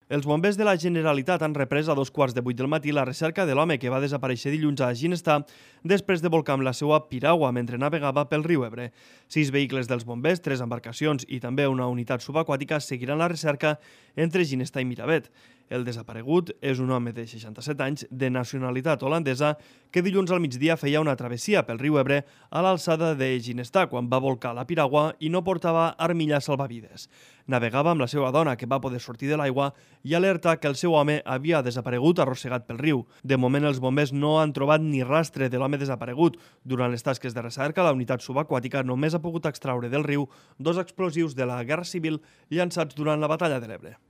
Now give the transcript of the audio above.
Els bombers de la Generalitat han reprès a 2:15 del matí la recerca de l'home que va desaparèixer dilluns a Ginestar després de volcar amb la seva piragua mentre navegava pel riu Ebre. 6 vehicles dels bombers, 3 embarcacions i també una unitat subaquàtica seguiran la recerca entre Ginestar i Miravet. El desaparegut és un home de 67 anys de nacionalitat holandesa que dilluns al migdia feia una travessia pel riu Ebre a l'alçada de Ginestar quan va volcar la piragua i no portava armilla salvavides. Navegava amb la seva dona, que va poder sortir de l'aigua i alerta que el seu home havia desaparegut arrossegat pel riu. De moment, els bombers no han trobat ni rastre de l'home desaparegut. Durant les tasques de recerca, la unitat subaquàtica només ha pogut extraure del riu 2 explosius de la Guerra Civil llançats durant la Batalla de l'Ebre.